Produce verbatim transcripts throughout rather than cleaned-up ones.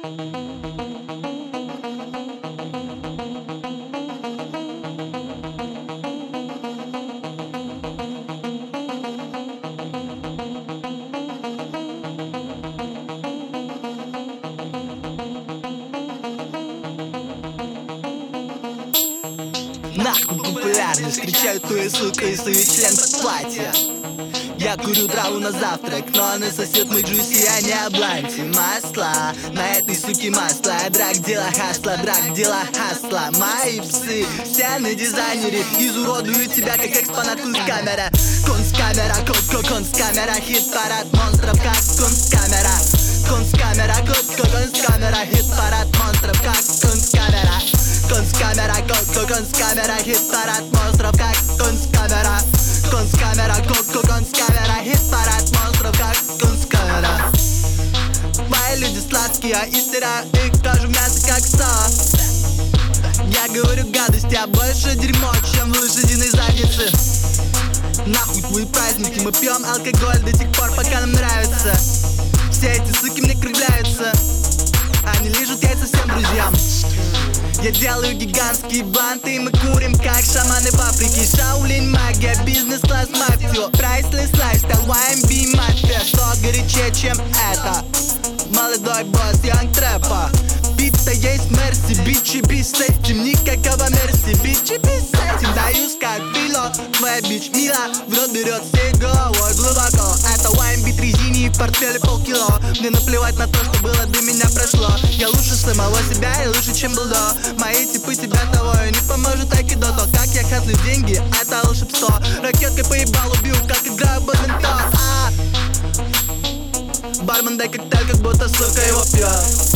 Нахуй популярность, встречаю твою суку и свою член под платье. Я курю траву на завтрак, но она сосет мой джуси, а не обланти. Масло, на этой суке масло. Драк дела хасла, драк дела хасла. Мои псы, все на дизайнере, изуродуют тебя, как экспонат кунсткамера. Кунсткамера, кот-ко, кунсткамера, хит-парад монстров, как кунсткамера. Кунсткамера, кот-ко, кунсткамера, хит-парад монстров, как кунсткамера. Кунсткамера, кот-ко, кунсткамера, хит-парад монстров, как кунсткамера. Кунсткамера, кот-ко, кунсткамера, хит-парад монстров, как кунсткамера. Мои люди сладкие, а истера их тоже мясо, как сос. Я говорю гадости, а больше дерьмо, чем в лошадиной заднице. Нахуй твои праздники, мы пьем алкоголь до тех пор, пока нам нравится. Все эти суки мне кругляются, они лижут яйца всем друзьям. Я делаю гигантские бланты, и мы курим, как шаманы в Африке. Шаолинь магия, бизнес-класс мафио, прайслес лайфстайл, уай эм би мафия. Что горячее, чем это? Молодой босс янг трэпа. Бит-то есть мерси, бичи без с этим, никакого мерси. Бичи без с этим, даюсь как пилот. Твоя бич мила, в рот берет всей головой глубоко. Это уай эм би три зини и в портфеле полкило. Мне наплевать на то, что было до меня прошло. Я лучше самого себя и лучше, чем был до. Мои типы тебя того и не поможет айкидо. То, как я хаслю деньги, это волшебство. Ракеткой поебал, убил, как играю в бадминтон. А! Бармен, дай коктейль, как будто сука его пьет.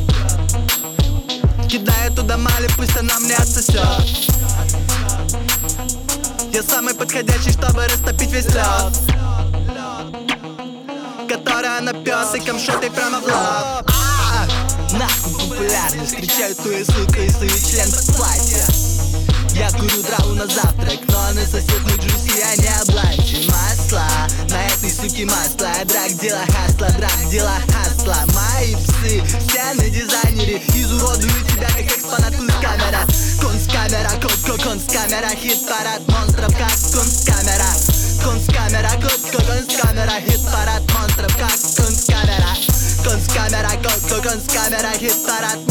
Кидаю туда мали, пусть она мне отсосет. Я самый подходящий, чтобы растопить весь лед, который она пьет и камшотой прямо в лоб. Нахуй популярность, встречаю твою суку и свою член под платье. Я курю траву на завтрак, но она сосет мой джуси, а не обланти. Масло, на этой суке масло. Драк дела хасла, драк дела хасла. Мои псы, все на дизайнере, изуродуют тебя, как экспонат кунсткамера. Кунсткамера, кот-ко, кунсткамера, хит-парад монстров, как кунсткамера. Кунсткамера, кот-ко, кунсткамера, хит-парад монстров, как кунсткамера. Кунсткамера, кот-ко, кунсткамера, хит-парад